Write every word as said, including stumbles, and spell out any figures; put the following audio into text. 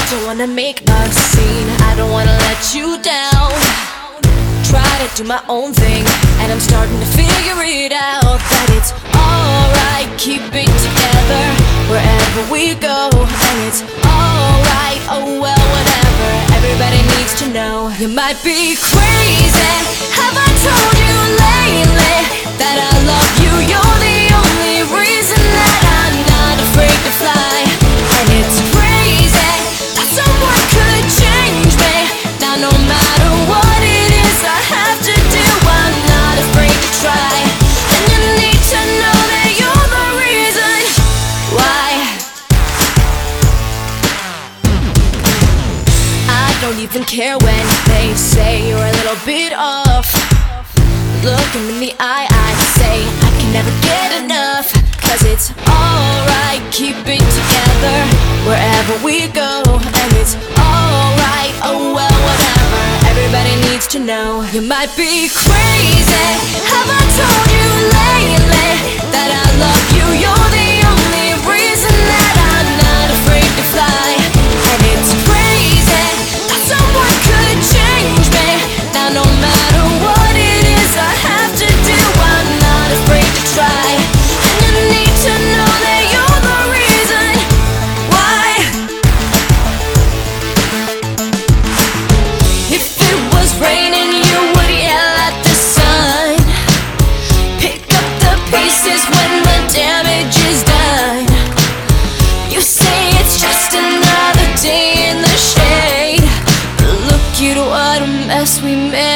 don't wanna make a scene, I don't wanna let you down. Try to do my own thing, and I'm starting to figure it out that it's alright, keep it together wherever we go. And it's alright, oh well, whatever, everybody needs to know. You might be crazy, have I told you lately that I love you? You're the only reason that I'm not afraid to fly. And it's crazy that someone could change me. Now no matter what it is I have to do, I'm not afraid to try. And you need to know that you're the reason why. I don't even care when they say you're a little bit off. Look them in the eye, I say I can never get enough. Cause it's alright, keep it together wherever we go. And it's alright, oh well, whatever, everybody needs to know. You might be crazy, have I told you lately that I love you? You're the only reason that I'm not afraid to fly. And it's crazy that someone could change me. Now no matter what it is I have to do, I'm not afraid to try. And you need to know that you're the reason why. If it was raining, you would yell at the sun. Pick up the pieces when the damage is done. You say it's just another day in the shade, but look at what a mess we made.